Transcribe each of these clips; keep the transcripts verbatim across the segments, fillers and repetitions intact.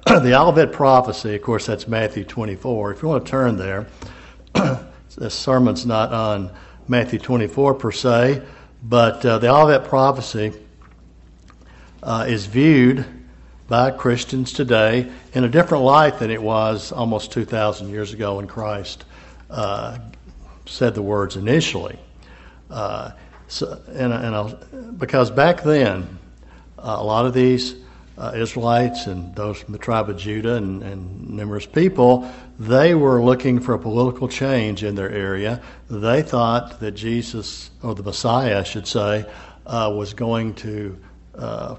the Olivet prophecy, of course, that's Matthew twenty-four. If you want to turn there, this sermon's not on Matthew twenty-four per se, but uh, the Olivet prophecy uh, is viewed by Christians today in a different light than it was almost two thousand years ago when Christ uh, said the words initially. Uh, so, and, and I'll, because back then, uh, a lot of these uh, Israelites and those from the tribe of Judah and, and numerous people, they were looking for a political change in their area. They thought that Jesus, or the Messiah, I should say, uh, was going to uh,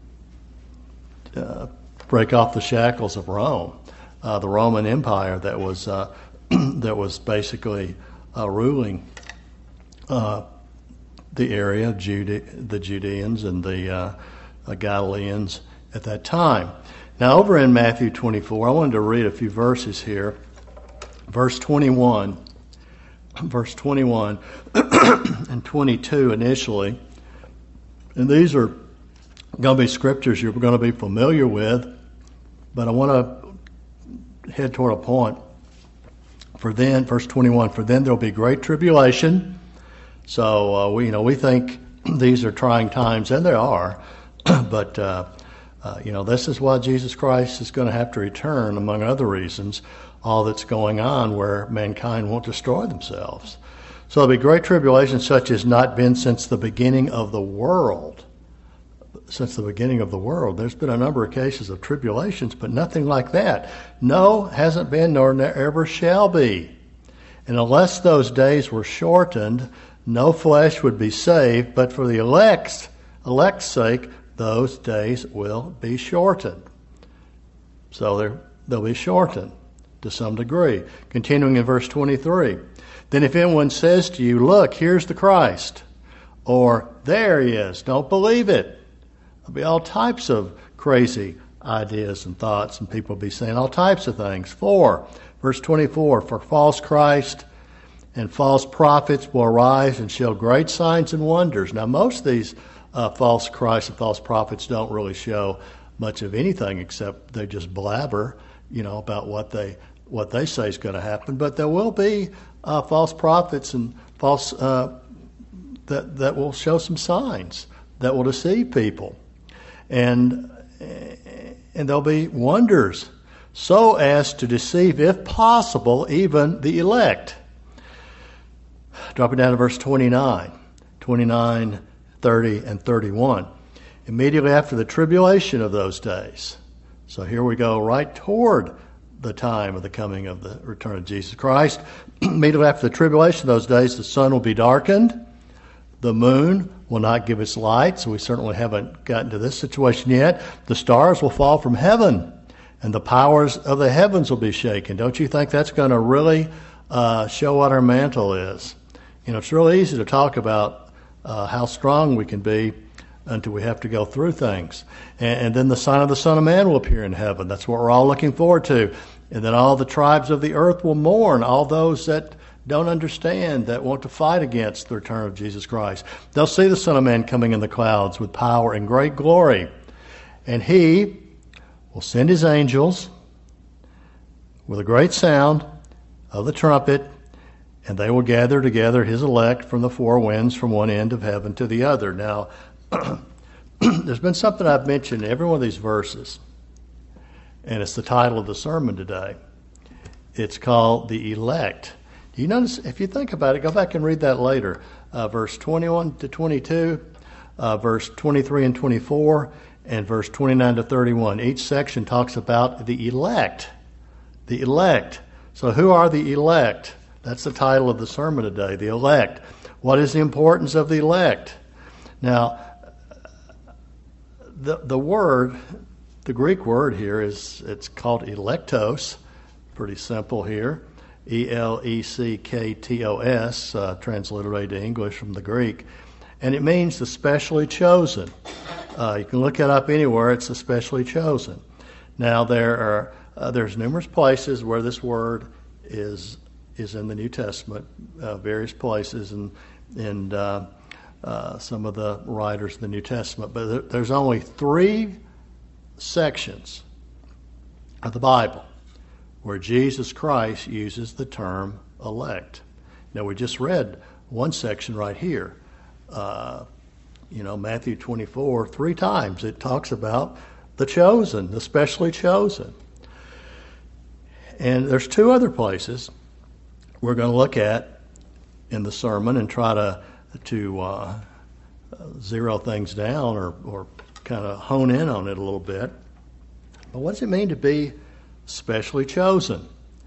uh, break off the shackles of Rome, uh, the Roman Empire that was uh, that was basically uh, ruling uh, the area, Jude- the Judeans and the uh, uh, Galileans at that time. Now, over in Matthew twenty-four, I wanted to read a few verses here. Verse twenty-one, verse twenty-one and twenty-two initially. And these are going to be scriptures you're going to be familiar with, but I want to head toward a point. For then, verse twenty-one, for then there will be great tribulation. So uh, we, you know, we think these are trying times, and they are, but uh, uh, you know, this is why Jesus Christ is going to have to return, among other reasons. All that's going on where mankind won't destroy themselves. So there'll be great tribulation such as not been since the beginning of the world. Since the beginning of the world. There's been a number of cases of tribulations, but nothing like that. No, hasn't been, nor ever shall be. And unless those days were shortened, no flesh would be saved, but for the elect's, elect's sake, those days will be shortened. So they're, they'll be shortened to some degree. Continuing in verse twenty-three. Then if anyone says to you, look, here's the Christ, or there he is, don't believe it. There'll be all types of crazy ideas and thoughts, and people will be saying all types of things. For, verse twenty-four, for false Christ and false prophets will arise and show great signs and wonders. Now, most of these uh, false Christs and false prophets don't really show much of anything except they just blabber, you know, about what they what they say is going to happen. But there will be uh, false prophets and false uh, that that will show some signs that will deceive people, and and there'll be wonders, so as to deceive, if possible, even the elect. Dropping down to verse twenty-nine, twenty-nine, thirty, and thirty-one. Immediately after the tribulation of those days. So here we go right toward the time of the coming of the return of Jesus Christ. Immediately after the tribulation of those days, the sun will be darkened. The moon will not give its light, so we certainly haven't gotten to this situation yet. The stars will fall from heaven, and the powers of the heavens will be shaken. Don't you think that's going to really uh, show what our mantle is? You know, it's really easy to talk about uh, how strong we can be until we have to go through things. And, and then the sign of the Son of Man will appear in heaven. That's what we're all looking forward to. And then all the tribes of the earth will mourn, all those that don't understand, that want to fight against the return of Jesus Christ. They'll see the Son of Man coming in the clouds with power and great glory. And he will send his angels with a great sound of the trumpet, and they will gather together his elect from the four winds, from one end of heaven to the other. Now, there's been something I've mentioned in every one of these verses, and it's the title of the sermon today. It's called the elect. Do you notice, if you think about it, go back and read that later, uh, verse twenty-one to twenty-two, uh, verse twenty-three and twenty-four, and verse twenty-nine to thirty-one. Each section talks about the elect. The elect. So who are the elect? That's the title of the sermon today, the elect. What is the importance of the elect? Now, the the word, the Greek word here is, it's called electos. Pretty simple here. E L E C K T O S, uh, transliterated to English from the Greek. And it means the specially chosen. Uh, you can look it up anywhere, it's the specially chosen. Now, there are uh, there's numerous places where this word is is in the New Testament, uh, various places, and, and uh, uh, some of the writers of the New Testament. But there's only three sections of the Bible where Jesus Christ uses the term elect. Now, we just read one section right here. Uh, you know, Matthew twenty-four, three times it talks about the chosen, the specially chosen. And there's two other places we're going to look at in the sermon and try to to uh, zero things down or, or kind of hone in on it a little bit. But what does it mean to be specially chosen?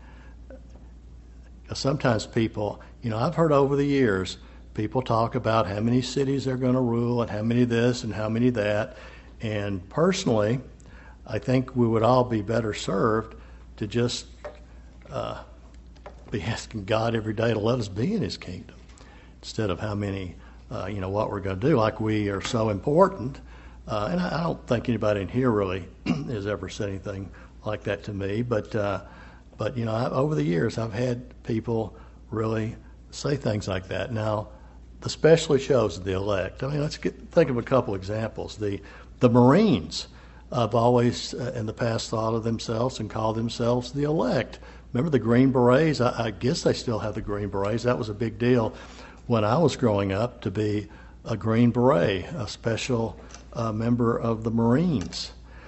Sometimes people, you know, I've heard over the years, people talk about how many cities they're going to rule and how many this and how many that. And personally, I think we would all be better served to just uh, be asking God every day to let us be in His kingdom instead of how many, uh, you know, what we're going to do. Like we are so important. Uh, and I, I don't think anybody in here really has ever said anything like that to me. But, uh, but you know, I, over the years, I've had people really say things like that. Now, the specially chosen, the elect. I mean, let's get, think of a couple examples. The the Marines have always, uh, in the past, thought of themselves and called themselves the elect. Remember the Green Berets? I, I guess they still have the Green Berets. That was a big deal when I was growing up to be a Green Beret, a special uh, member of the Marines.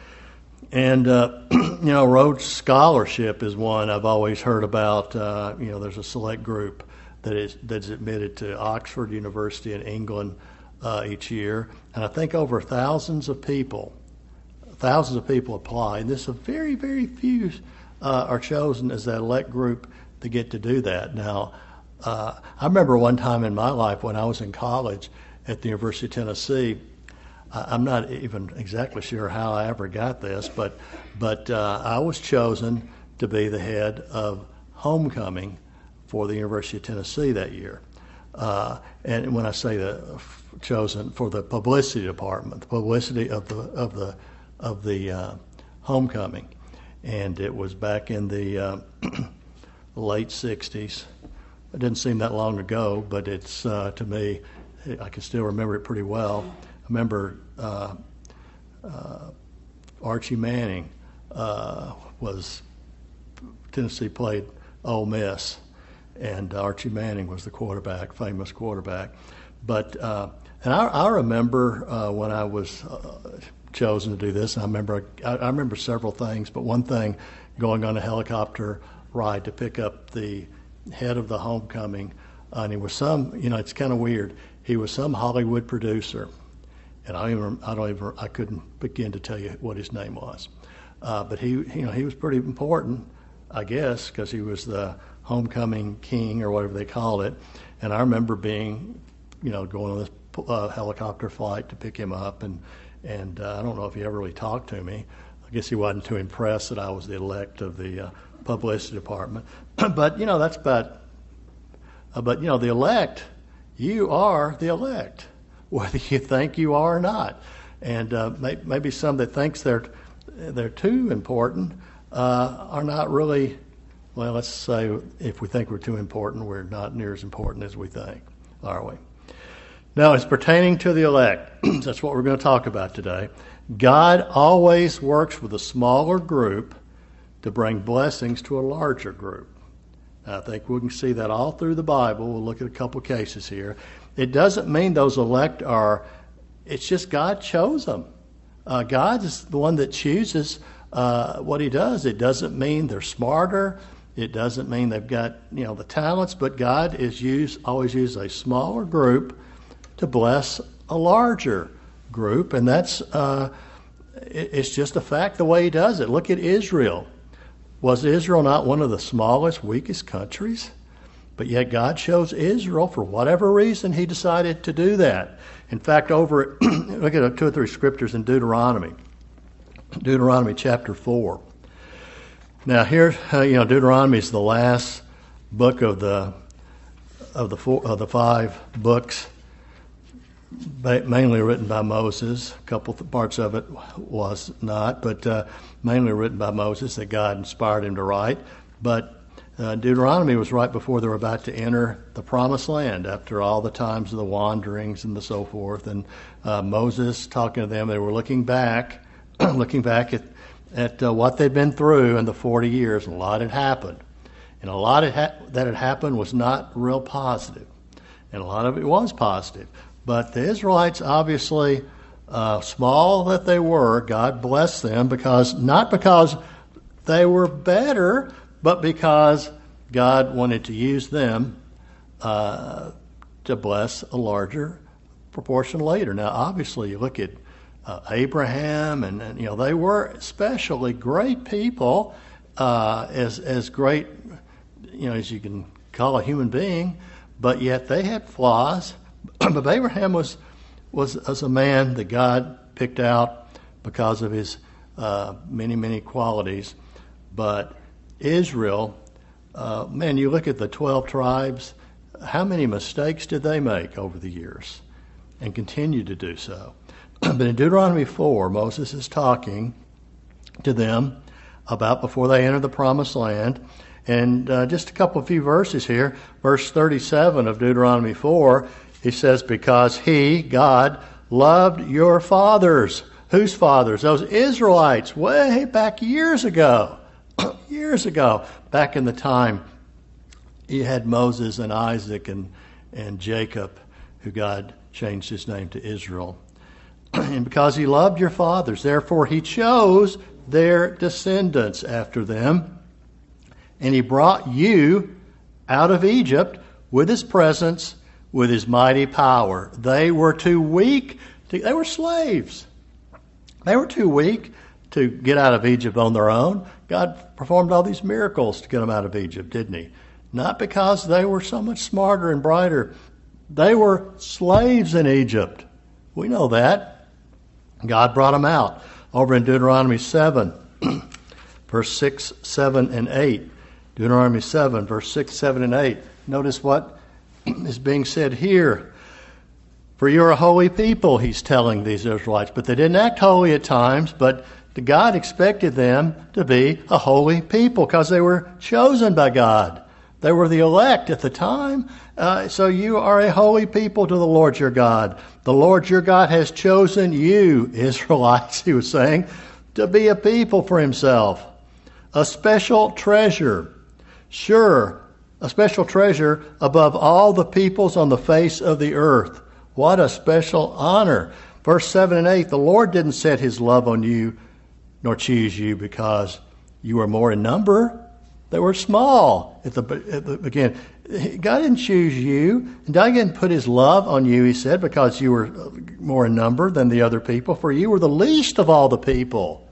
And, uh, you know, Rhodes Scholarship is one I've always heard about. Uh, you know, there's a select group that is that's admitted to Oxford University in England uh, each year. And I think over thousands of people, thousands of people apply. And this a very, very few uh, are chosen as that elect group to get to do that. Now, uh, I remember one time in my life when I was in college at the University of Tennessee, I'm not even exactly sure how I ever got this, but but uh, I was chosen to be the head of homecoming for the University of Tennessee that year. Uh, and when I say the chosen for the publicity department, the publicity of the of the of the uh, homecoming, and it was back in the uh, late sixties. It didn't seem that long ago, but it's uh, to me, I can still remember it pretty well. I remember uh, uh, Archie Manning uh, was, Tennessee played Ole Miss, and Archie Manning was the quarterback, famous quarterback. But, uh, and I, I remember uh, when I was uh, chosen to do this, and I remember, I, I remember several things, but one thing, going on a helicopter ride to pick up the head of the homecoming, uh, and he was some, you know, it's kind of weird, he was some Hollywood producer. And I even, I don't even, I couldn't begin to tell you what his name was, uh, but he, you know, he was pretty important, I guess, because he was the homecoming king or whatever they called it. And I remember being, you know, going on this uh, helicopter flight to pick him up, and and uh, I don't know if he ever really talked to me. I guess he wasn't too impressed that I was the elect of the uh, publicity department. But you know, that's about. Uh, but you know, the elect, you are the elect, whether you think you are or not. And uh, may, maybe some that thinks they're they're too important uh, are not really, well, let's say if we think we're too important, we're not near as important as we think, are we? Now, it's pertaining to the elect. That's what we're going to talk about today. God always works with a smaller group to bring blessings to a larger group. I think we can see that all through the Bible. We'll look at a couple cases here. It doesn't mean those elect are, it's just God chose them. Uh, God is the one that chooses uh, what He does. It doesn't mean they're smarter. It doesn't mean they've got, you know, the talents, but God is used, always uses a smaller group to bless a larger group. And that's, uh, it, it's just a fact the way He does it. Look at Israel. Was Israel not one of the smallest, weakest countries? But yet God chose Israel for whatever reason He decided to do that. In fact, over look at two or three scriptures in Deuteronomy. Deuteronomy chapter four. Now here, uh, you know, Deuteronomy is the last book of the of the four, of the five books, mainly written by Moses. A couple parts of it was not, but uh, mainly written by Moses that God inspired him to write. But Uh, Deuteronomy was right before they were about to enter the Promised Land after all the times of the wanderings and the so forth. And uh, Moses talking to them, they were looking back, looking back at, at uh, what they'd been through in the forty years, and a lot had happened. And a lot had ha- that had happened was not real positive. And a lot of it was positive. But the Israelites, obviously, uh, small that they were, God blessed them, because not because they were better, but because God wanted to use them uh, to bless a larger proportion later. Now, obviously, you look at uh, Abraham, and, and you know they were especially great people, uh, as as great, you know, as you can call a human being, but yet they had flaws. But Abraham was was as a man that God picked out because of his uh, many many qualities. But Israel, uh, man, you look at the twelve tribes. How many mistakes did they make over the years, and continue to do so? But in Deuteronomy four, Moses is talking to them about before they enter the promised land. And uh, just a couple of few verses here. Verse thirty-seven of Deuteronomy four, he says, because he, God, loved your fathers. Whose fathers? Those Israelites way back years ago. years ago. Back in the time you had Moses and Isaac and, and Jacob, who God changed his name to Israel. And because he loved your fathers, therefore he chose their descendants after them. And he brought you out of Egypt with his presence, with his mighty power. They were too weak. To, they were slaves. They were too weak to get out of Egypt on their own. God performed all these miracles to get them out of Egypt, didn't he? Not because they were so much smarter and brighter. They were slaves in Egypt. We know that. God brought them out. Over in Deuteronomy seven, verse six, seven, and eight. Deuteronomy seven, verse six, seven, and eight. Notice what is being said here. For you're a holy people, he's telling these Israelites. But they didn't act holy at times, but God expected them to be a holy people because they were chosen by God. They were the elect at the time. Uh, so you are a holy people to the Lord your God. The Lord your God has chosen you, Israelites, he was saying, to be a people for himself. A special treasure. Sure, a special treasure above all the peoples on the face of the earth. What a special honor. Verse seven and eight, the Lord didn't set his love on you nor choose you because you were more in number. They were small. At the, at the again, God didn't choose you. And God didn't put his love on you, he said, because you were more in number than the other people, for you were the least of all the people.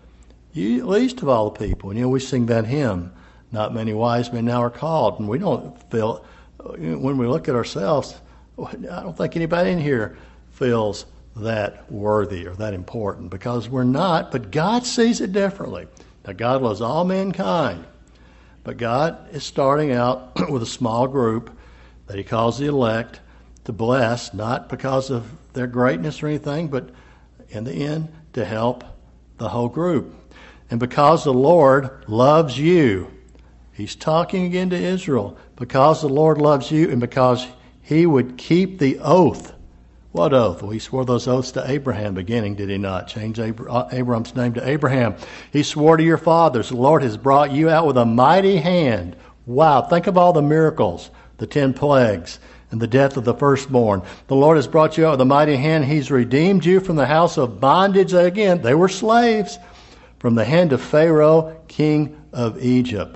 You least of all the people. And you know, we sing that hymn, not many wise men now are called. And we don't feel, when we look at ourselves, I don't think anybody in here feels that worthy or that important, because we're not, but God sees it differently. Now, God loves all mankind, but God is starting out with a small group that he calls the elect to bless, not because of their greatness or anything, but in the end, to help the whole group. And because the Lord loves you, he's talking again to Israel, because the Lord loves you and because he would keep the oath. What oath? Well, he swore those oaths to Abraham beginning, did he not? Change Abram's name to Abraham. He swore to your fathers, the Lord has brought you out with a mighty hand. Wow, think of all the miracles, the ten plagues, and the death of the firstborn. The Lord has brought you out with a mighty hand. He's redeemed you from the house of bondage. Again, they were slaves, from the hand of Pharaoh, king of Egypt.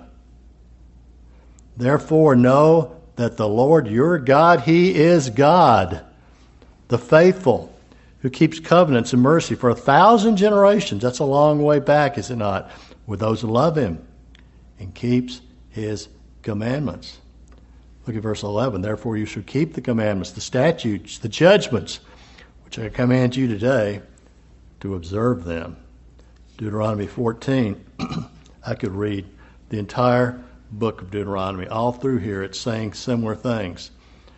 Therefore know that the Lord your God, he is God, the faithful, who keeps covenants and mercy for a thousand generations. That's a long way back, is it not? With those who love him and keeps his commandments. Look at verse eleven. Therefore you should keep the commandments, the statutes, the judgments, which I command you today to observe them. Deuteronomy fourteen. I could read the entire book of Deuteronomy. All through here it's saying similar things.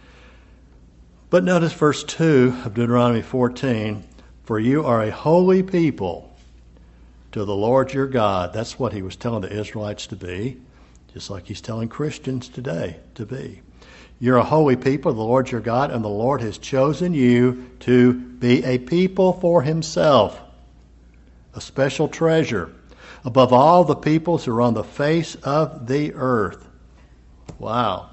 But notice verse two of Deuteronomy fourteen, for you are a holy people to the Lord your God. That's what he was telling the Israelites to be, just like he's telling Christians today to be. You're a holy people, the Lord your God, and the Lord has chosen you to be a people for himself, a special treasure. above all the peoples who are on the face of the earth. Wow.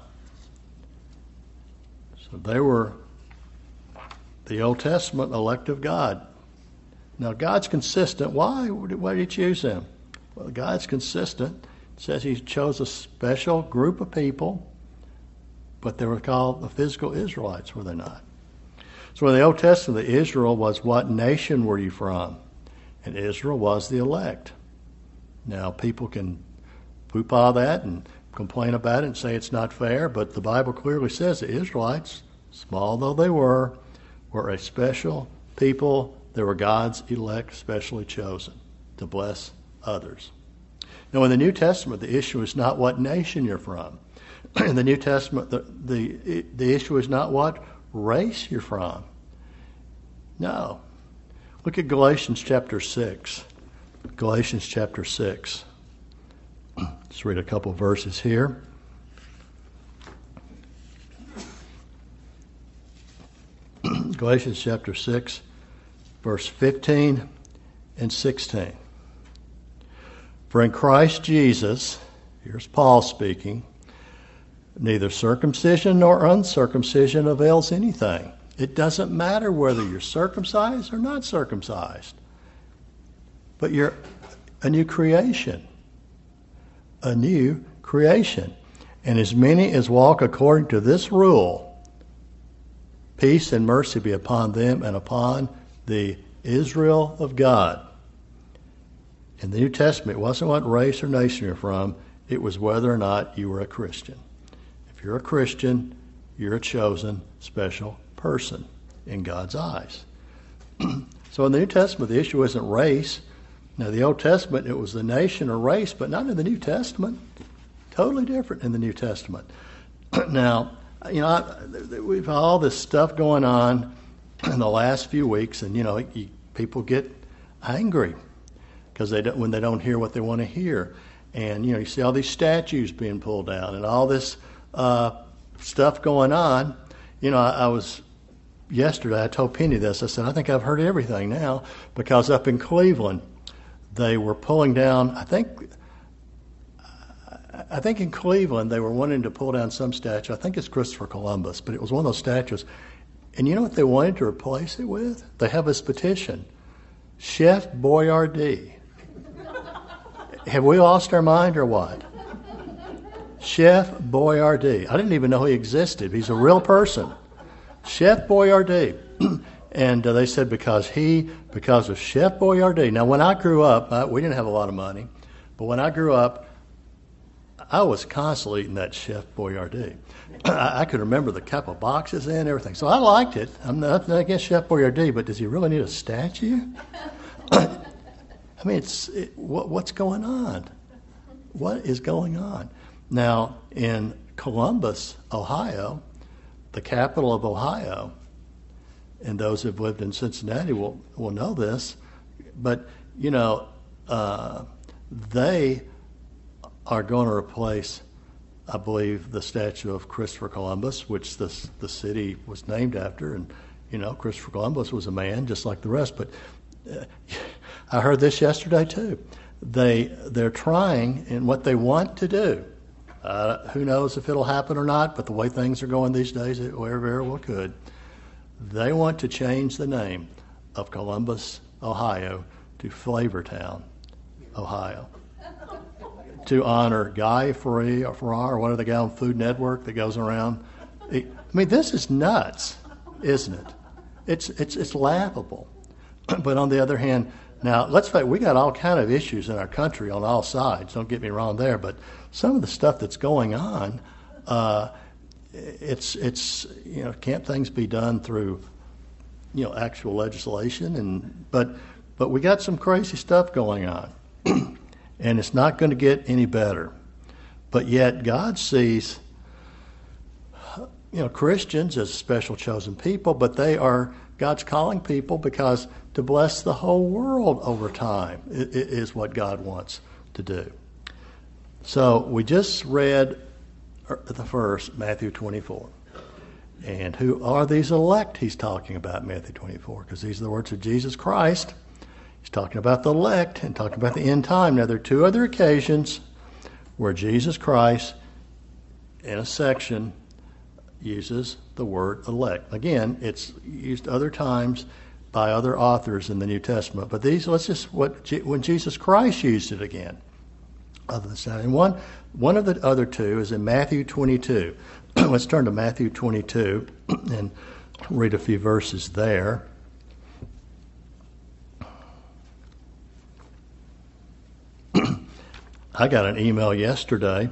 So they were the Old Testament elect of God. Now, God's consistent. Why? Why did he choose them? Well, God's consistent. It says he chose a special group of people, but they were called the physical Israelites, were they not? So in the Old Testament, Israel was, what nation were you from? And Israel was the elect. Now, people can poop all that and complain about it and say it's not fair, but the Bible clearly says the Israelites, small though they were, were a special people. They were God's elect, specially chosen to bless others. Now, in the New Testament, the issue is not what nation you're from. In the New Testament, the, the, the issue is not what race you're from. No. Look at Galatians chapter six. Galatians chapter six. Let's read a couple verses here. Galatians chapter six, verse fifteen and sixteen. For in Christ Jesus, here's Paul speaking, neither circumcision nor uncircumcision avails anything. It doesn't matter whether you're circumcised or not circumcised. But you're a new creation. A new creation. And as many as walk according to this rule, peace and mercy be upon them and upon the Israel of God. In the New Testament, it wasn't what race or nation you're from. It was whether or not you were a Christian. If you're a Christian, you're a chosen, special person in God's eyes. So in the New Testament, the issue isn't race. Now, the Old Testament, it was the nation or race, but not in the New Testament. Totally different in the New Testament. Now, you know, I, we've had all this stuff going on in the last few weeks, and, you know, you, people get angry because they don't, when they don't hear what they want to hear. And, you know, you see all these statues being pulled down and all this uh, stuff going on. You know, I, I was, yesterday I told Penny this. I said, I think I've heard everything now, because up in Cleveland, they were pulling down, I think, I think in Cleveland they were wanting to pull down some statue. I think it's Christopher Columbus, but it was one of those statues. And you know what they wanted to replace it with? They have this petition, Chef Boyardee. Have we lost our mind or what? Chef Boyardee. I didn't even know he existed. He's a real person. Chef Boyardee. And uh, they said because he, because of Chef Boyardee. Now, when I grew up, I, we didn't have a lot of money, but when I grew up, I was constantly eating that Chef Boyardee. I, I could remember the couple of boxes and everything. So I liked it. I'm not, not against Chef Boyardee, but does he really need a statue? I mean, it's it, what, what's going on? What is going on? Now, in Columbus, Ohio, the capital of Ohio, and those who've lived in Cincinnati will, will know this, but, you know, uh, they are going to replace, I believe, the statue of Christopher Columbus, which the, the city was named after. And, you know, Christopher Columbus was a man just like the rest. But uh, I heard this yesterday, too. They, they're trying, and what they want to do, uh, who knows if it'll happen or not, but the way things are going these days, it very well could. They want to change the name of Columbus, Ohio, to Flavortown, Ohio, to honor Guy Fieri or Farrar, or whatever the guy on Food Network that goes around. I mean, this is nuts, isn't it? It's it's it's laughable. But on the other hand, now let's face it, we got all kind of issues in our country on all sides. Don't get me wrong there, but some of the stuff that's going on. Uh, It's it's you know, can't things be done through, you know, actual legislation? And but but we got some crazy stuff going on, and it's not going to get any better. But yet God sees, you know, Christians as special chosen people, but they are God's calling people because to bless the whole world over time is what God wants to do. So we just read the first, Matthew twenty-four. And who are these elect he's talking about, Matthew twenty-four? Because these are the words of Jesus Christ. He He's talking about the elect and talking about the end time. Now, there are two other occasions where Jesus Christ, in a section, uses the word elect. Again, it's used other times by other authors in the New Testament. But these, let's just, what when Jesus Christ used it again. Other than that. And one, one of the other two is in Matthew twenty-two. Let's turn to Matthew twenty-two and read a few verses there. I got an email yesterday.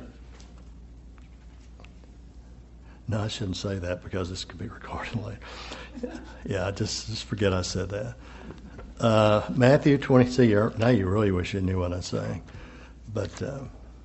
No, I shouldn't say that because this could be recorded later. Yeah, just just forget I said that. Uh, Matthew twenty. See, you're, now you really wish you knew what I'm saying, but uh,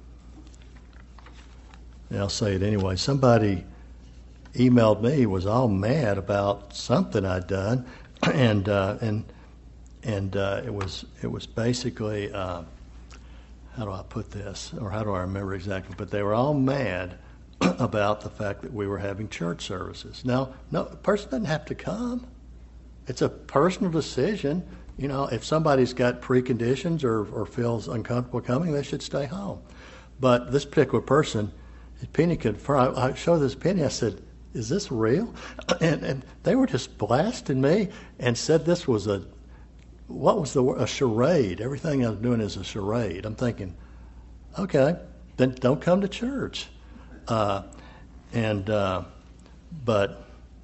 yeah, I'll say it anyway. Somebody emailed me, was all mad about something I'd done, and uh, and and uh, it was it was basically uh, how do I put this, or how do I remember exactly? But they were all mad about the fact that we were having church services. Now, no, a person doesn't have to come. It's a personal decision. You know, if somebody's got preconditions or, or feels uncomfortable coming, they should stay home. But this particular person, Penny confirmed, I showed this Penny, I said, is this real? And, and they were just blasting me and said this was a, what was the word? A charade. Everything I was doing is a charade. I'm thinking, okay, then don't come to church. Uh, and uh, but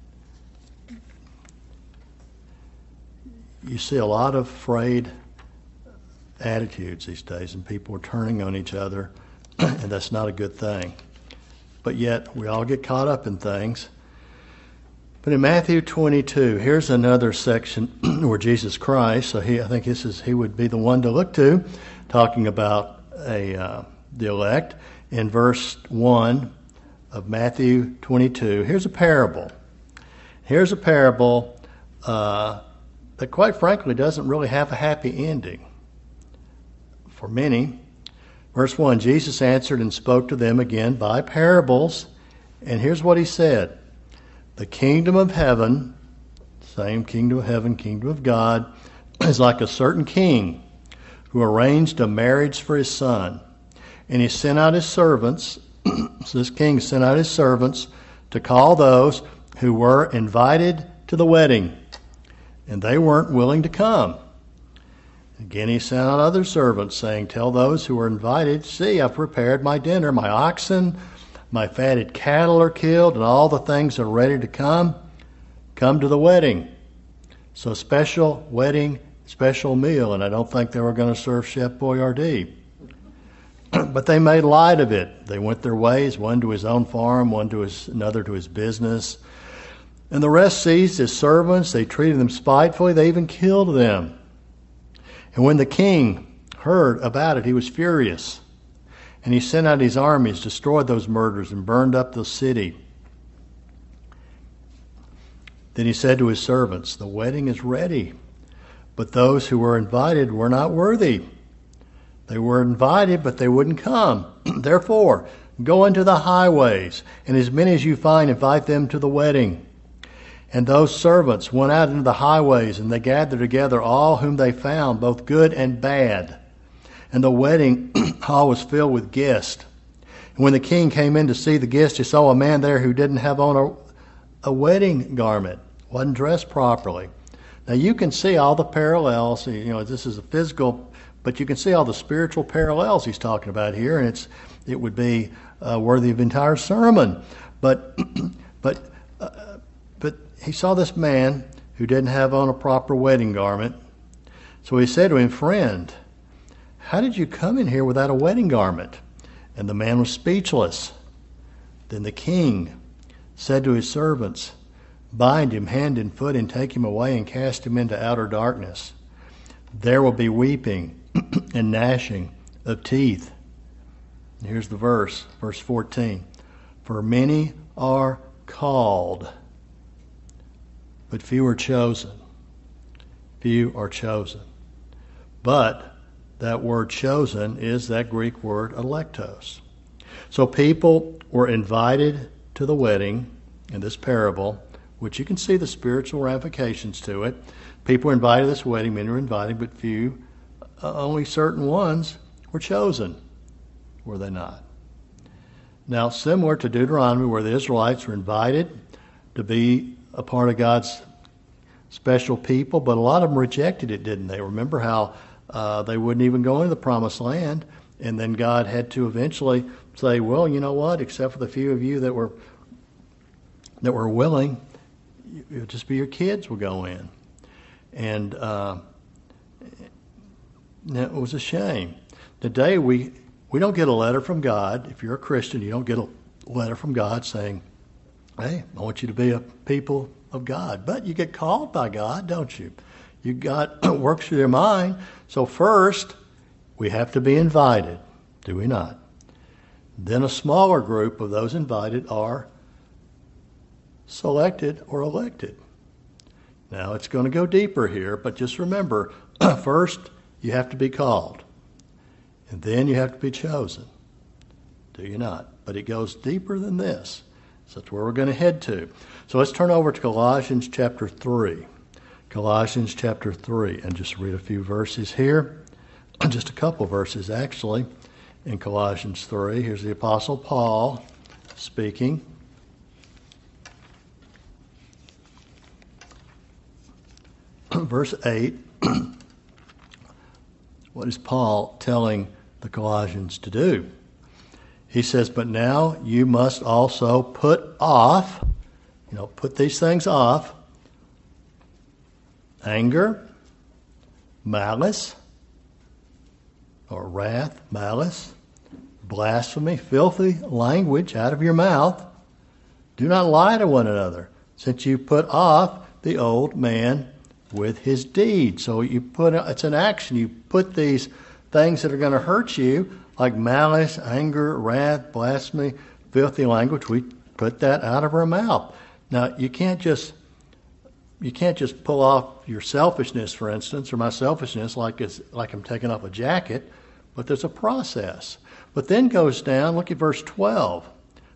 you see a lot of frayed attitudes these days, and people are turning on each other, and that's not a good thing. But yet we all get caught up in things. But in Matthew twenty-two, here's another section where Jesus Christ, so he, I think this is he would be the one to look to, talking about a uh, the elect. In verse one of Matthew twenty-two, here's a parable. Here's a parable uh, that, quite frankly, doesn't really have a happy ending for many. Verse one, Jesus answered and spoke to them again by parables. And here's what he said. The kingdom of heaven, same kingdom of heaven, kingdom of God, is like a certain king who arranged a marriage for his son. And he sent out his servants, so this king sent out his servants to call those who were invited to the wedding. And they weren't willing to come. Again, he sent out other servants, saying, tell those who were invited, see, I've prepared my dinner. My oxen, my fatted cattle are killed, and all the things are ready to come. Come to the wedding. So special wedding, special meal, and I don't think they were going to serve Chef Boyardee. But they made light of it. They went their ways, one to his own farm, one to his another to his business. And the rest seized his servants. They treated them spitefully. They even killed them. And when the king heard about it, he was furious. And he sent out his armies, destroyed those murders, and burned up the city. Then he said to his servants, the wedding is ready, but those who were invited were not worthy. They were invited, but they wouldn't come. Therefore, go into the highways, and as many as you find, invite them to the wedding. And those servants went out into the highways, and they gathered together all whom they found, both good and bad. And the wedding hall was filled with guests. And when the king came in to see the guests, he saw a man there who didn't have on a, a wedding garment, wasn't dressed properly. Now you can see all the parallels. You know, this is a physical, but you can see all the spiritual parallels he's talking about here, and it's it would be uh, worthy of an entire sermon. But but uh, but he saw this man who didn't have on a proper wedding garment. So he said to him, friend, how did you come in here without a wedding garment? And the man was speechless. Then the king said to his servants, bind him hand and foot and take him away and cast him into outer darkness. There will be weeping and gnashing of teeth. Here's the verse, verse fourteen. For many are called, but few are chosen. Few are chosen. But that word chosen is that Greek word electos. So people were invited to the wedding in this parable, which you can see the spiritual ramifications to it. people were invited to this wedding. Many were invited, but few, uh, only certain ones were chosen, were they not? Now, similar to Deuteronomy, where the Israelites were invited to be a part of God's special people, but a lot of them rejected it, didn't they? Remember how uh, they wouldn't even go into the promised land, and then God had to eventually say, well, you know what, except for the few of you that were that were willing, it'll just be your kids will go in. And uh, it was a shame. Today we, we don't get a letter from God. If you're a Christian, you don't get a letter from God saying, hey, I want you to be a people of God. But you get called by God, don't you? You God works through your mind. So first, we have to be invited, do we not? Then a smaller group of those invited are selected or elected. Now, it's going to go deeper here, but just remember, first, you have to be called, and then you have to be chosen. Do you not? But it goes deeper than this. So that's where we're going to head to. So let's turn over to Colossians chapter three. Colossians chapter three, and just read a few verses here. Just a couple verses, actually, in Colossians three. Here's the Apostle Paul speaking. Verse eight. What is Paul telling the Colossians to do? He says, but now you must also put off, you know, put these things off, anger, malice, or wrath, malice, blasphemy, filthy language out of your mouth. Do not lie to one another, since you put off the old man with his deeds. So you put, it's an action. You put these things that are going to hurt you, like malice, anger, wrath, blasphemy, filthy language. We put that out of our mouth. Now, you can't just you can't just pull off your selfishness, for instance, or my selfishness like it's like I'm taking off a jacket, but there's a process. But then goes down, look at verse twelve.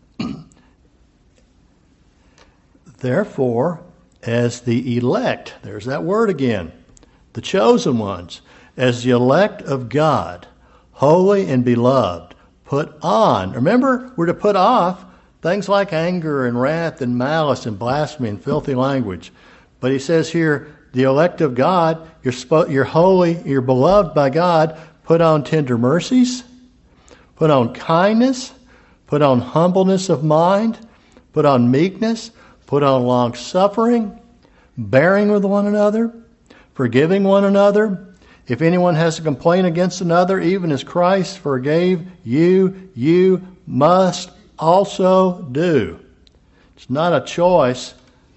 Therefore, as the elect, there's that word again, the chosen ones, as the elect of God, holy and beloved, put on. Remember, we're to put off things like anger and wrath and malice and blasphemy and filthy language. But he says here, the elect of God, you're, spo- you're holy, you're beloved by God, put on tender mercies, put on kindness, put on humbleness of mind, put on meekness, put on long suffering, bearing with one another, forgiving one another. If anyone has a complaint against another, even as Christ forgave you, you must also do. It's not a choice.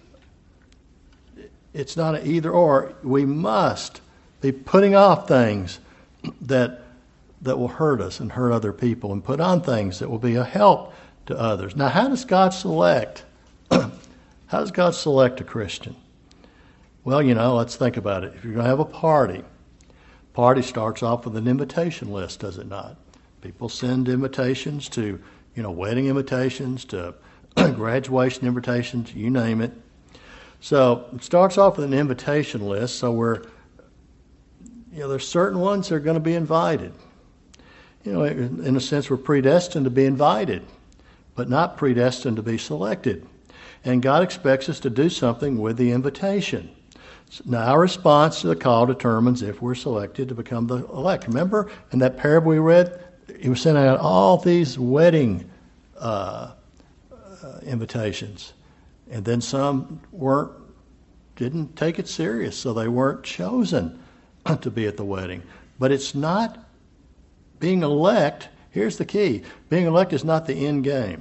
It's not an either or. We must be putting off things that that will hurt us and hurt other people, and put on things that will be a help to others. Now, how does God select? How does God select a Christian? Well, you know, let's think about it. If you're going to have a party, party starts off with an invitation list, does it not? People send invitations to, you know, wedding invitations, to graduation invitations, you name it. So it starts off with an invitation list. So we're, you know, there's certain ones that are going to be invited. You know, in a sense, we're predestined to be invited, but not predestined to be selected. And God expects us to do something with the invitation. Now, our response to the call determines if we're selected to become the elect. Remember, in that parable we read, he was sending out all these wedding uh, uh, invitations. And then some weren't, didn't take it serious, so they weren't chosen to be at the wedding. But it's not being elect. Here's the key. Being elect is not the end game.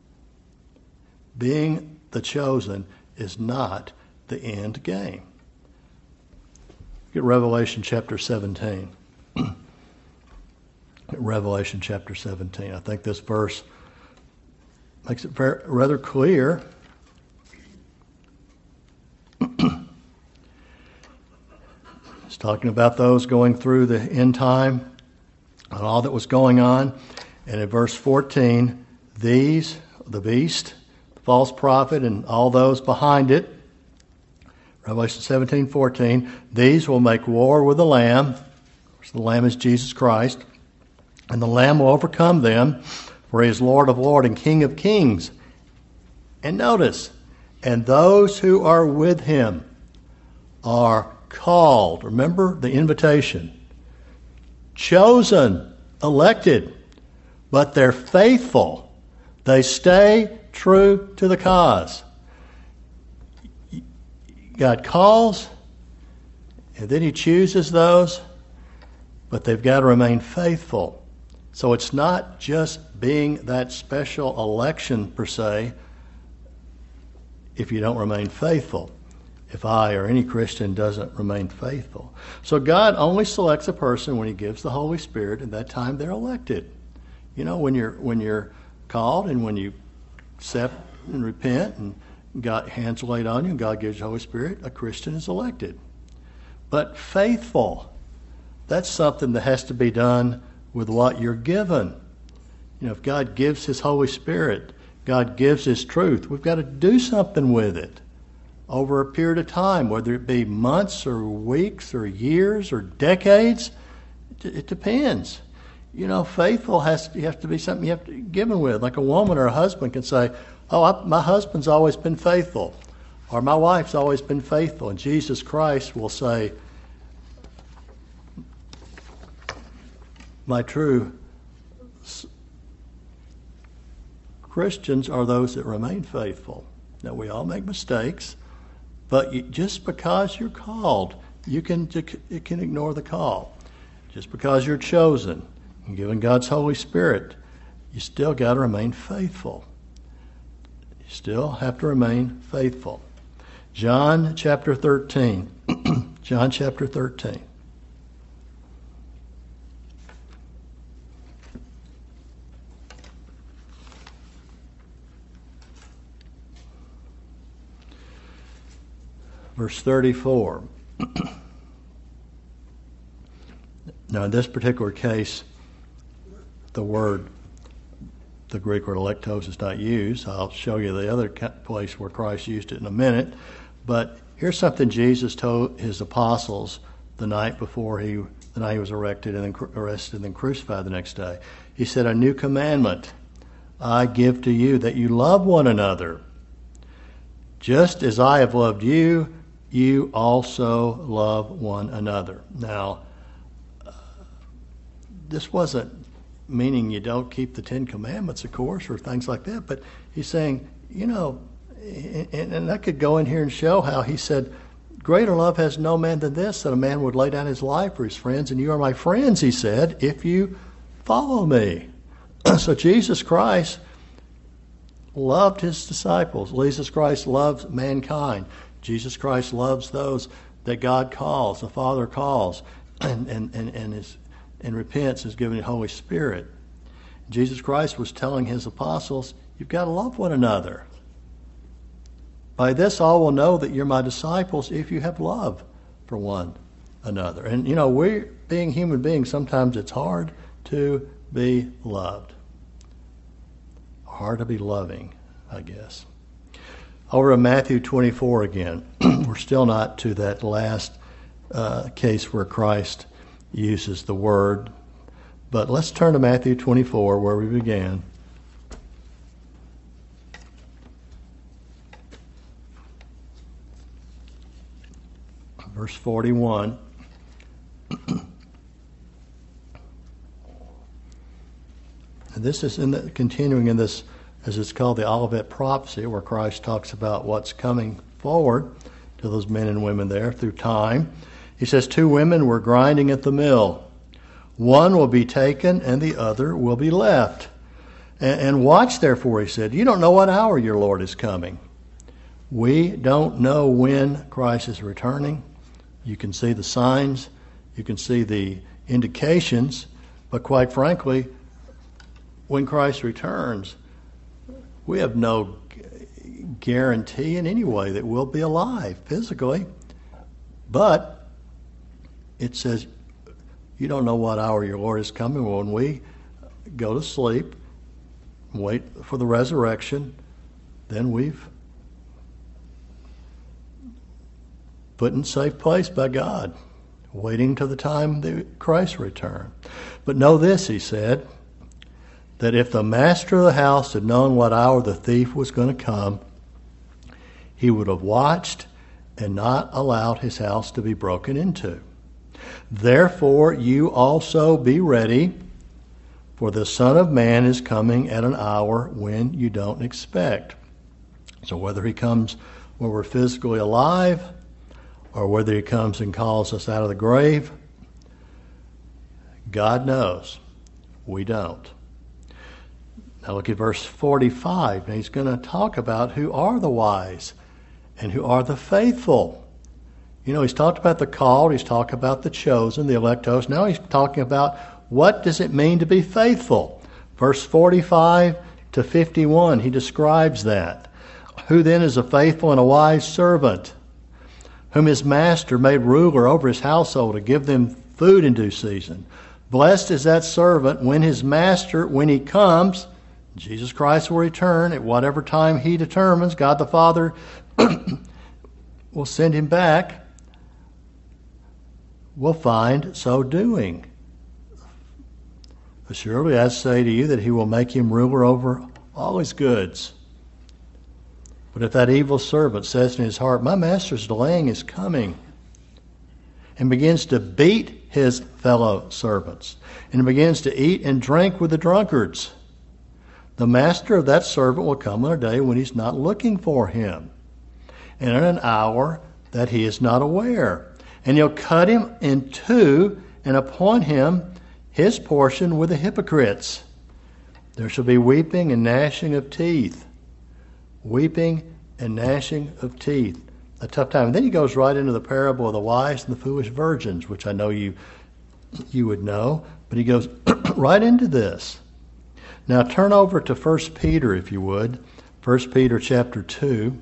Being the chosen is not the end game. Look at Revelation chapter seventeen. Revelation chapter seventeen. I think this verse makes it very, rather clear. It's talking about those going through the end time and all that was going on. And in verse fourteen, these, the beast, the false prophet, and all those behind it, Revelation seventeen fourteen, these will make war with the Lamb. The Lamb is Jesus Christ. And the Lamb will overcome them, for he is Lord of lords and King of kings. And notice, and those who are with him are called. Remember the invitation. Chosen, elected, but they're faithful. They stay true to the cause. God calls, and then he chooses those, but they've got to remain faithful. So it's not just being that special election per se if you don't remain faithful. If I or any Christian doesn't remain faithful. So God only selects a person when he gives the Holy Spirit, and that time they're elected. You know, when you're when you're called and when you accept and repent and God hands laid on you and God gives you the Holy Spirit, a Christian is elected. But faithful, that's something that has to be done with what you're given. You know, if God gives his Holy Spirit, God gives his truth, we've got to do something with it over a period of time, whether it be months or weeks or years or decades. It depends. You know, faithful has to, you have to be something you have to be given with. Like a woman or a husband can say, oh, I, my husband's always been faithful, or my wife's always been faithful. And Jesus Christ will say, my true Christians are those that remain faithful. Now, we all make mistakes, but you, just because you're called, you can, you can ignore the call. Just because you're chosen and given God's Holy Spirit, you still got to remain faithful. You still have to remain faithful. John chapter thirteen. John chapter thirteen. Verse thirty-four. Now, in this particular case, the word, the Greek word electos, is not used. I'll show you the other place where Christ used it in a minute. But here's something Jesus told his apostles the night before he, the night he was erected and then arrested and then crucified the next day. He said, a new commandment I give to you, that you love one another. Just as I have loved you, you also love one another. Now, uh, this wasn't meaning you don't keep the Ten Commandments, of course, or things like that, but he's saying, you know, and, and I could go in here and show how he said, greater love has no man than this, that a man would lay down his life for his friends, and you are my friends, he said, if you follow me. So Jesus Christ loved his disciples. Jesus Christ loves mankind. Jesus Christ loves those that God calls, the Father calls, and and and, and is and repents, is given the Holy Spirit. Jesus Christ was telling his apostles, you've got to love one another. By this all will know that you're my disciples if you have love for one another. And you know, we being human beings, sometimes it's hard to be loved. Hard to be loving, I guess. Over in Matthew twenty-four again. We're still not to that last uh, case where Christ uses the word. But let's turn to Matthew twenty-four, where we began. Verse forty-one. And this is in the, continuing in this, as it's called, the Olivet prophecy, where Christ talks about what's coming forward to those men and women there through time. He says, two women were grinding at the mill. One will be taken and the other will be left. And, and watch therefore, he said, you don't know what hour your Lord is coming. We don't know when Christ is returning. You can see the signs, you can see the indications, but quite frankly, when Christ returns, we have no guarantee in any way that we'll be alive physically. But it says, you don't know what hour your Lord is coming. When we go to sleep, wait for the resurrection, then we've put in a safe place by God, waiting till the time that Christ return. But know this, he said, that if the master of the house had known what hour the thief was going to come, he would have watched and not allowed his house to be broken into. Therefore, you also be ready, for the Son of Man is coming at an hour when you don't expect. So whether he comes when we're physically alive, or whether he comes and calls us out of the grave, God knows. We don't. Now look at verse forty-five. Now he's going to talk about who are the wise and who are the faithful. You know, he's talked about the called, he's talked about the chosen, the electos. Now he's talking about what does it mean to be faithful. Verse forty-five to fifty-one, he describes that. Who then is a faithful and a wise servant, whom his master made ruler over his household to give them food in due season? Blessed is that servant when his master, when he comes, Jesus Christ will return at whatever time he determines. God the Father will send him back, will find so doing. Surely I say to you that he will make him ruler over all his goods. But if that evil servant says in his heart, my master's delaying his coming, and begins to beat his fellow servants, and begins to eat and drink with the drunkards, the master of that servant will come on a day when he's not looking for him, and in an hour that he is not aware. And he'll cut him in two and appoint him his portion with the hypocrites. There shall be weeping and gnashing of teeth. Weeping and gnashing of teeth. A tough time. And then he goes right into the parable of the wise and the foolish virgins, which I know you you would know. But he goes right into this. Now turn over to First Peter, if you would. First Peter chapter two.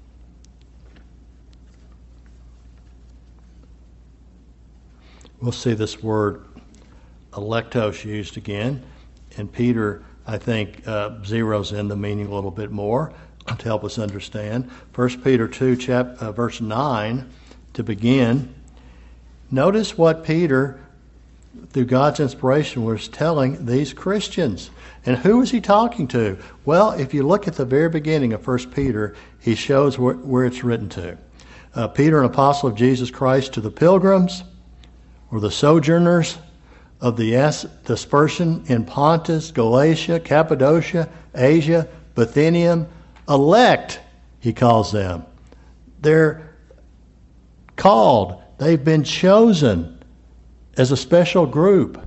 We'll see this word electos used again. And Peter, I think, uh, zeroes in the meaning a little bit more to help us understand. First Peter two, chap, uh, verse nine, to begin. Notice what Peter, through God's inspiration, was telling these Christians. And who is he talking to? Well, if you look at the very beginning of First Peter, he shows where, where it's written to. Uh, Peter, an apostle of Jesus Christ, to the pilgrims, or the sojourners of the dispersion in Pontus, Galatia, Cappadocia, Asia, Bithynia, elect, he calls them. They're called. They've been chosen as a special group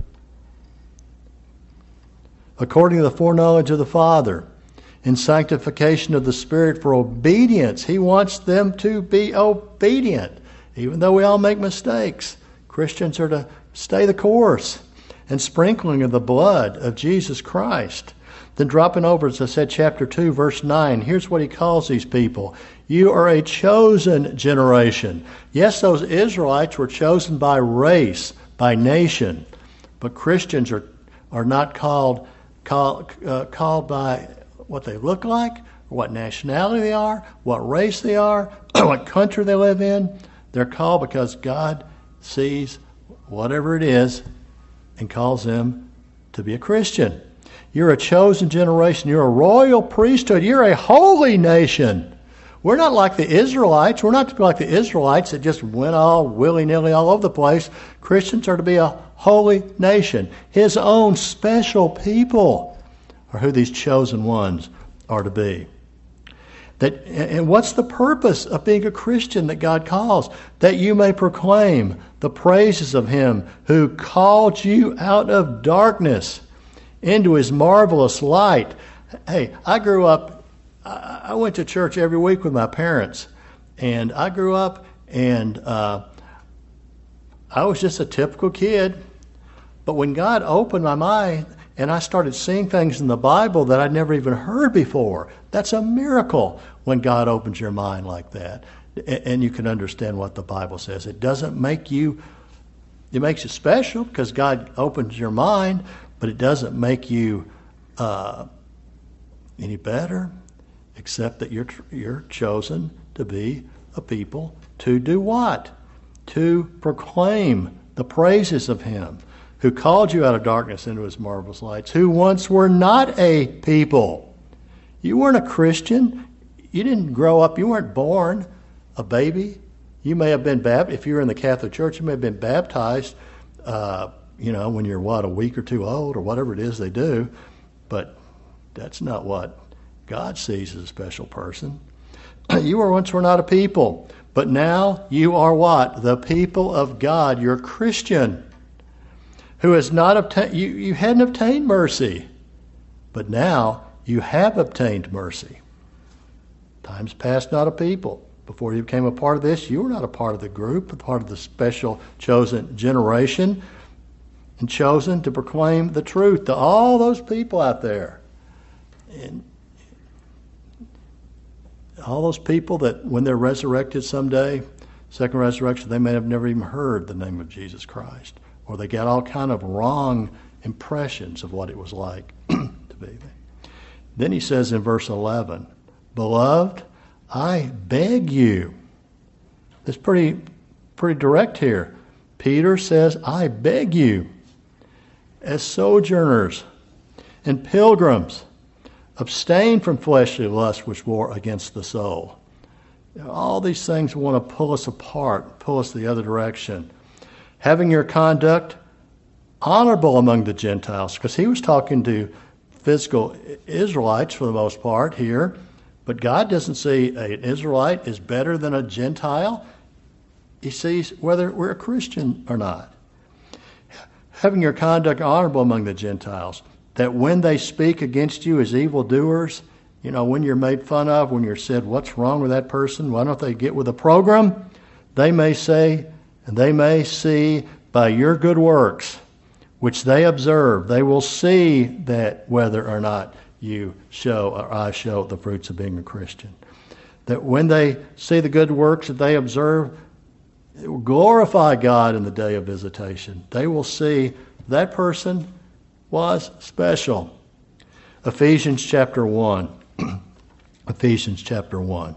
according to the foreknowledge of the Father in sanctification of the Spirit for obedience. He wants them to be obedient, even though we all make mistakes. Christians are to stay the course, and sprinkling of the blood of Jesus Christ. Then dropping over, as I said, chapter two, verse nine, here's what he calls these people. You are a chosen generation. Yes, those Israelites were chosen by race, by nation, but Christians are, are not called, call, uh, called by what they look like, or what nationality they are, what race they are, what country they live in. They're called because God sees whatever it is and calls them to be a Christian. You're a chosen generation. You're a royal priesthood. You're a holy nation. We're not like the Israelites. We're not to be like the Israelites that just went all willy-nilly all over the place. Christians are to be a holy nation. His own special people are who these chosen ones are to be. That, and what's the purpose of being a Christian that God calls? That you may proclaim the praises of him who called you out of darkness into his marvelous light. Hey, I grew up, I went to church every week with my parents, and I grew up and uh, I was just a typical kid. But when God opened my mind and I started seeing things in the Bible that I'd never even heard before, that's a miracle when God opens your mind like that. And you can understand what the Bible says. It doesn't make you, it makes you special because God opens your mind, but it doesn't make you uh, any better, except that you're you're chosen to be a people to do what? To proclaim the praises of him who called you out of darkness into his marvelous lights, who once were not a people. You weren't a Christian. You didn't grow up. You weren't born a baby. You may have been baptized. If you're in the Catholic Church, you may have been baptized, uh, you know, when you're, what, a week or two old or whatever it is they do. But that's not what God sees as a special person. You were once were not a people, but now you are what? The people of God. You're a Christian who has not obtained, you, you hadn't obtained mercy, but now you have obtained mercy. Times past not a people. Before you became a part of this, you were not a part of the group, a part of the special chosen generation, and chosen to proclaim the truth to all those people out there. And all those people that when they're resurrected someday, second resurrection, they may have never even heard the name of Jesus Christ. Or they got all kind of wrong impressions of what it was like to be there. Then he says in verse eleven, Beloved, I beg you. It's pretty, pretty direct here. Peter says, I beg you, as sojourners and pilgrims, abstain from fleshly lusts which war against the soul. All these things want to pull us apart, pull us the other direction. Having your conduct honorable among the Gentiles, because he was talking to physical Israelites for the most part here, but God doesn't see an Israelite is better than a Gentile. He sees whether we're a Christian or not. Having your conduct honorable among the Gentiles, that when they speak against you as evildoers, you know, when you're made fun of, when you're said, what's wrong with that person? Why don't they get with a program? They may say, and they may see by your good works, which they observe, they will see that whether or not you show or I show the fruits of being a Christian. That when they see the good works that they observe, it will glorify God in the day of visitation. They will see that person was special. Ephesians chapter one. Ephesians chapter one.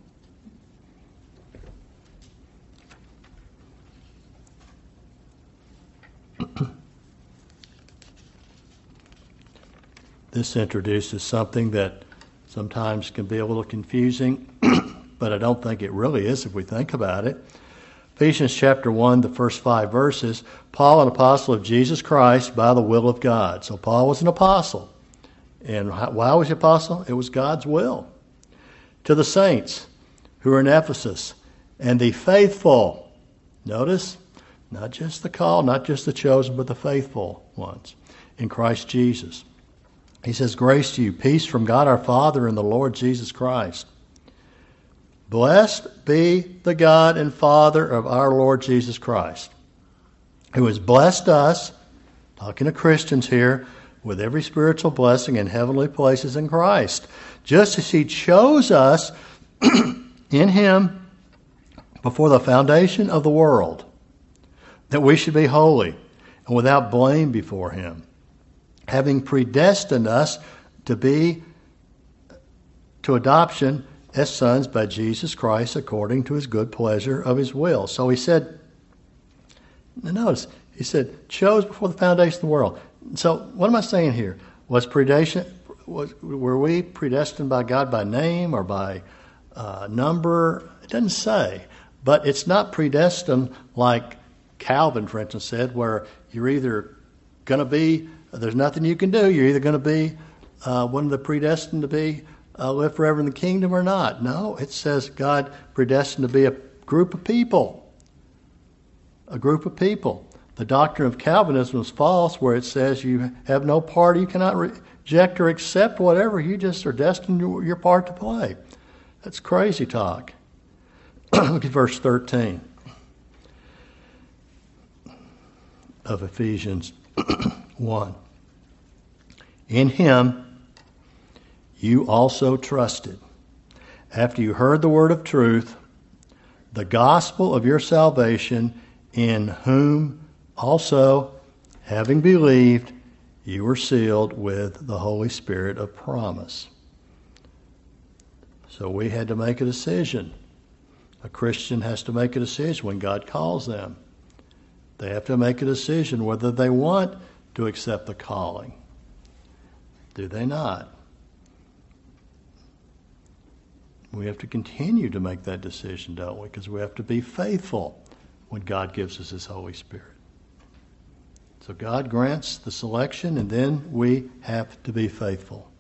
This introduces something that sometimes can be a little confusing, but I don't think it really is if we think about it. Ephesians chapter one, the first five verses, Paul, an apostle of Jesus Christ by the will of God. So Paul was an apostle. And why was he apostle? It was God's will. To the saints who are in Ephesus and the faithful. Notice, not just the called, not just the chosen, but the faithful ones in Christ Jesus. He says, grace to you, peace from God our Father and the Lord Jesus Christ. Blessed be the God and Father of our Lord Jesus Christ, who has blessed us, talking to Christians here, with every spiritual blessing in heavenly places in Christ, just as he chose us in him before the foundation of the world, that we should be holy and without blame before him, having predestined us to be to adoption as sons by Jesus Christ according to his good pleasure of his will. So he said, notice, he said, chose before the foundation of the world. So what am I saying here? Was predestined, was, were we predestined by God by name or by uh, number? It doesn't say. But it's not predestined like Calvin, for instance, said, where you're either going to be, there's nothing you can do, you're either going to be uh, one of the predestined to be uh, live forever in the kingdom or not. No, it says God predestined to be a group of people. A group of people. The doctrine of Calvinism is false, where it says you have no part, you cannot reject or accept whatever, you just are destined your, your part to play. That's crazy talk. Look at verse thirteen of Ephesians one. In him you also trusted, after you heard the word of truth, the gospel of your salvation, in whom also, having believed, you were sealed with the Holy Spirit of promise. So we had to make a decision. A Christian has to make a decision when God calls them. They have to make a decision whether they want to accept the calling. Do they not? We have to continue to make that decision, don't we? Because we have to be faithful when God gives us His Holy Spirit. So God grants the selection, and then we have to be faithful.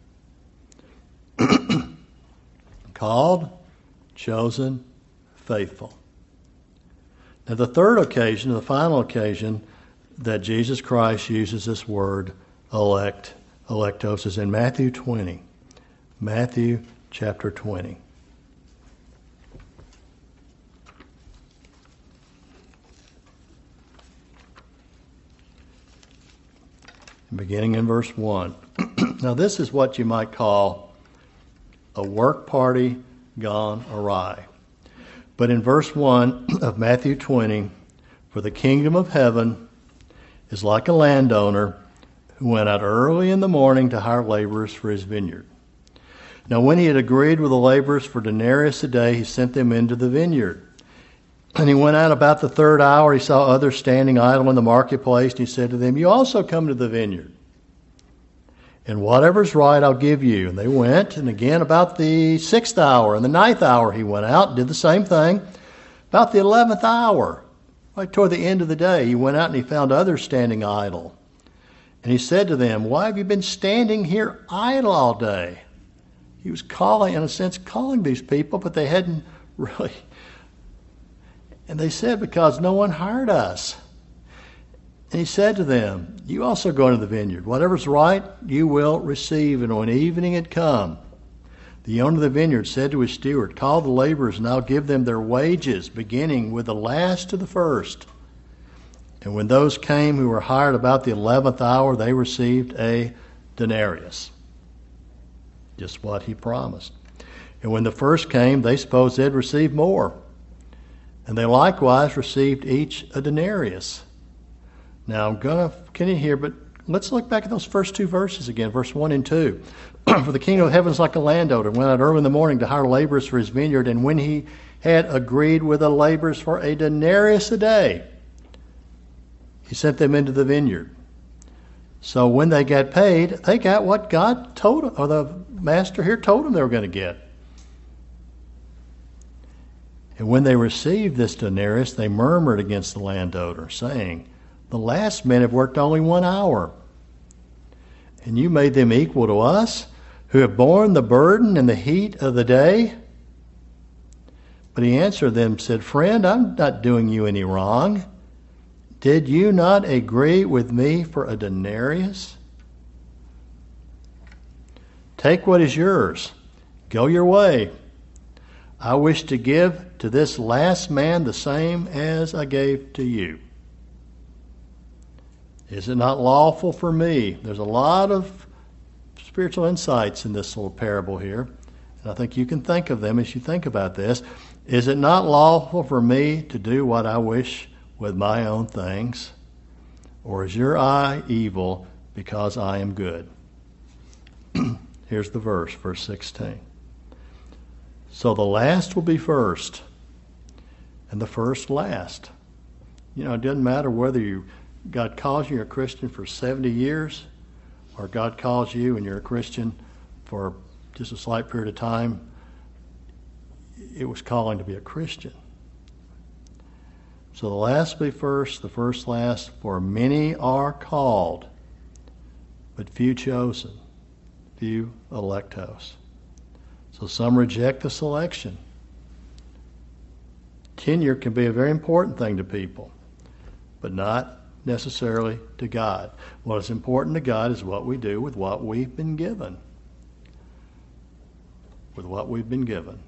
Called, chosen, faithful. Now the third occasion, the final occasion that Jesus Christ uses this word elect, electos, is in Matthew twenty. Matthew chapter twenty. Beginning in verse one. Now this is what you might call a work party gone awry. But in verse one of Matthew twenty, for the kingdom of heaven is like a landowner who went out early in the morning to hire laborers for his vineyard. Now when he had agreed with the laborers for denarius a day, he sent them into the vineyard. And he went out about the third hour. He saw others standing idle in the marketplace, and he said to them, you also come to the vineyard. And whatever's right, I'll give you. And they went, and again about the sixth hour and the ninth hour he went out and did the same thing. About the eleventh hour, right toward the end of the day, he went out and he found others standing idle. And he said to them, why have you been standing here idle all day? He was calling, in a sense, calling these people, but they hadn't really... And they said, because no one hired us. And he said to them, you also go into the vineyard. Whatever's right, you will receive. And when evening had come, the owner of the vineyard said to his steward, call the laborers and I'll give them their wages, beginning with the last to the first. And when those came who were hired about the eleventh hour, they received a denarius. Just what he promised. And when the first came, they supposed they'd receive more. And they likewise received each a denarius. Now I'm going to continue here, but let's look back at those first two verses again, verse one and two. For the kingdom of heaven is like a landowner, went out early in the morning to hire laborers for his vineyard, and when he had agreed with the laborers for a denarius a day, he sent them into the vineyard. So when they got paid, they got what God told them, or the master here told them they were going to get. And when they received this denarius, they murmured against the landowner, saying, the last men have worked only one hour, and you made them equal to us, who have borne the burden and the heat of the day. But he answered them, said, friend, I'm not doing you any wrong. Did you not agree with me for a denarius? Take what is yours. Go your way. I wish to give to this last man the same as I gave to you. Is it not lawful for me? There's a lot of spiritual insights in this little parable here, and I think you can think of them as you think about this. Is it not lawful for me to do what I wish with my own things? Or is your eye evil because I am good? Here's the verse, verse sixteen. So the last will be first, and the first last. You know, it doesn't matter whether you God calls you a Christian for seventy years, or God calls you and you're a Christian for just a slight period of time. It was calling to be a Christian. So the last will be first, the first last. For many are called, but few chosen, few electos. So some reject the selection. Tenure can be a very important thing to people, but not necessarily to God. What is important to God is what we do with what we've been given. With what we've been given.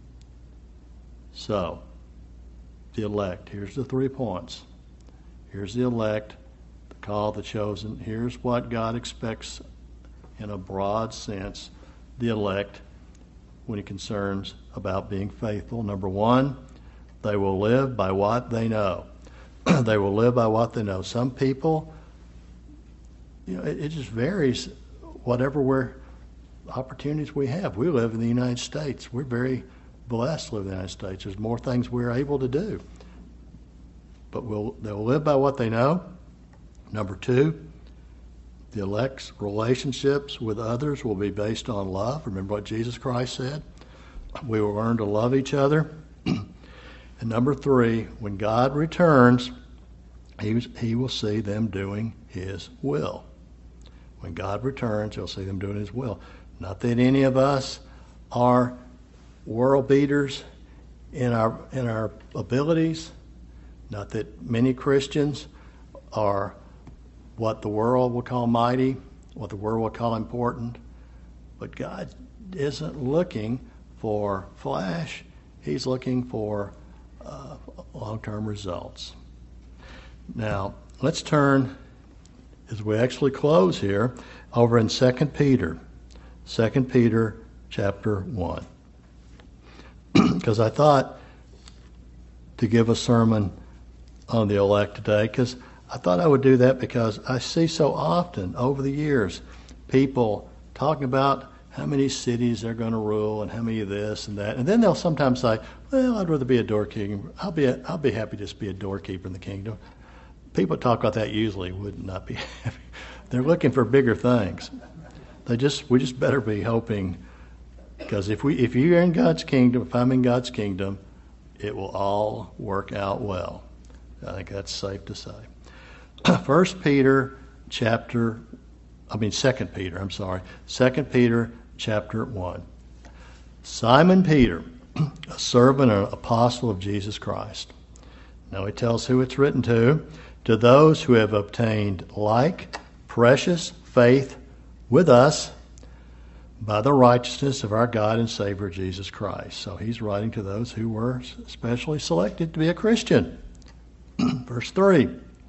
So, the elect. Here's the three points. Here's the elect, the called, the chosen. Here's what God expects in a broad sense, the elect, when it concerns about being faithful. Number one, they will live by what they know. They will live by what they know. Some people, you know, it, it just varies whatever we're, opportunities we have. We live in the United States. We're very blessed to live in the United States. There's more things we're able to do. But we'll, they'll live by what they know. Number two, the elect's relationships with others will be based on love. Remember what Jesus Christ said? We will learn to love each other. And number three, when God returns, he, he will see them doing his will. When God returns, he'll see them doing his will. Not that any of us are world beaters in our in our abilities. Not that many Christians are what the world will call mighty, what the world will call important. But God isn't looking for flash. He's looking for uh, long-term results. Now, let's turn, as we actually close here, over in Second Peter. Second Peter chapter one. Because I thought to give a sermon on the elect today, because I thought I would do that because I see so often over the years people talking about how many cities they're going to rule and how many of this and that. And then they'll sometimes say, well, I'd rather be a doorkeeper. I'll be a, I'll be happy just to be a doorkeeper in the kingdom. People talk about that usually would not be happy. They're looking for bigger things. They just we just better be hoping, because if we if you're in God's kingdom, if I'm in God's kingdom, it will all work out well. I think that's safe to say. First Peter chapter, I mean Second Peter. I'm sorry, Second Peter chapter one. Simon Peter, a servant and apostle of Jesus Christ. Now he tells who it's written to. To those who have obtained like precious faith with us by the righteousness of our God and Savior Jesus Christ. So he's writing to those who were specially selected to be a Christian. Verse three.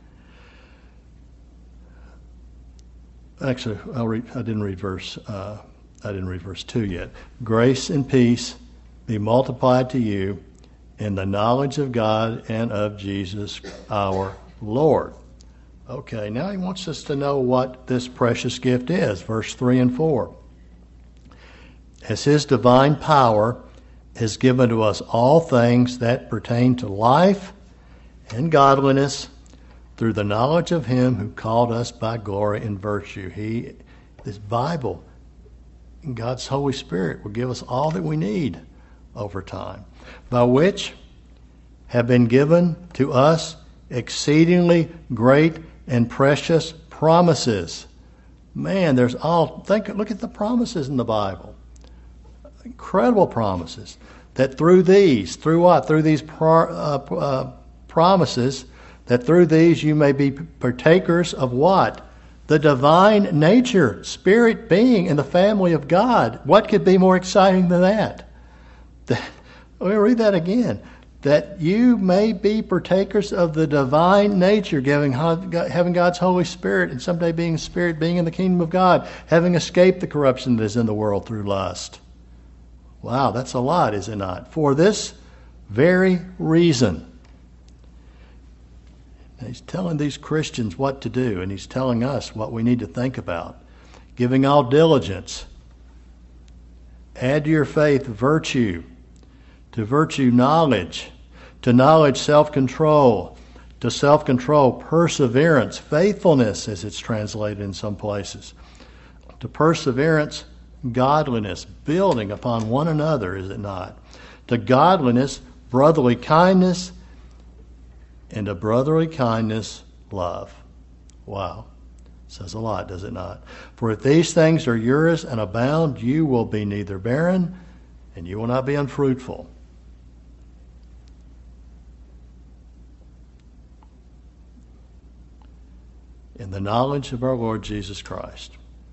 Actually, I'll read, I didn't read verse. Uh, I didn't read verse two yet. Grace and peace be multiplied to you in the knowledge of God and of Jesus our Lord. Okay, now he wants us to know what this precious gift is. Verse three and four. As his divine power has given to us all things that pertain to life and godliness through the knowledge of him who called us by glory and virtue. He, this Bible, and God's Holy Spirit will give us all that we need over time, by which have been given to us exceedingly great and precious promises. Man, there's all, think, look at the promises in the Bible. Incredible promises. That through these, through what? Through these pro, uh, uh, promises, that through these you may be partakers of what? The divine nature, spirit being in the family of God. What could be more exciting than that? Let me read that again. That you may be partakers of the divine nature, giving, having God's Holy Spirit, and someday being Spirit, being in the kingdom of God, having escaped the corruption that is in the world through lust. Wow, that's a lot, is it not? For this very reason. And he's telling these Christians what to do, and he's telling us what we need to think about. Giving all diligence. Add to your faith virtue. To virtue knowledge. To knowledge self-control. To self-control perseverance. Faithfulness, as it's translated in some places. To perseverance godliness. Building upon one another, is it not? To godliness brotherly kindness. And to brotherly kindness, love. Wow. Says a lot, does it not? For if these things are yours and abound, you will be neither barren, and you will not be unfruitful. In the knowledge of our Lord Jesus Christ.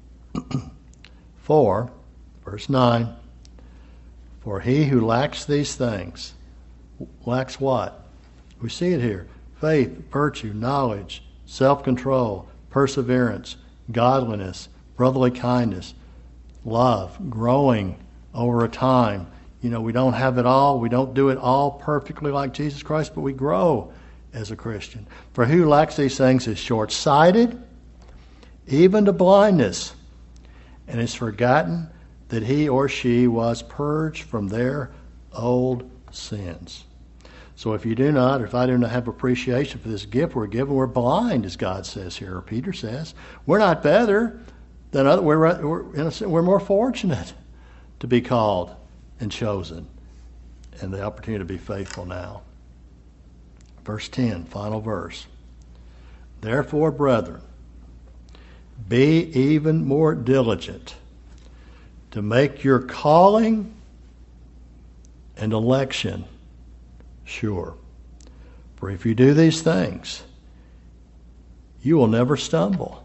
For, verse nine, for he who lacks these things, lacks what? We see it here. Faith, virtue, knowledge, self-control, perseverance, godliness, brotherly kindness, love, growing over a time. You know, we don't have it all. We don't do it all perfectly like Jesus Christ, but we grow as a Christian. For who lacks these things is short-sighted, even to blindness, and is forgotten that he or she was purged from their old sins. So if you do not, or if I do not have appreciation for this gift we're given, we're blind, as God says here, or Peter says. We're not better than other. We're, we're, in a sense, we're more fortunate to be called and chosen, and the opportunity to be faithful now. Verse ten, final verse. Therefore, brethren, be even more diligent to make your calling and election sure. For if you do these things, you will never stumble.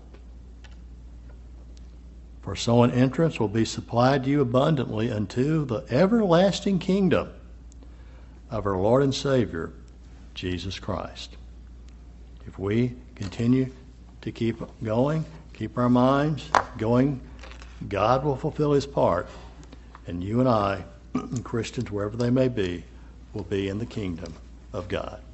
For so an entrance will be supplied to you abundantly unto the everlasting kingdom of our Lord and Savior, Jesus Christ. If we continue to keep going, keep our minds going, God will fulfill his part, and you and I, Christians, wherever they may be, will be in the kingdom of God.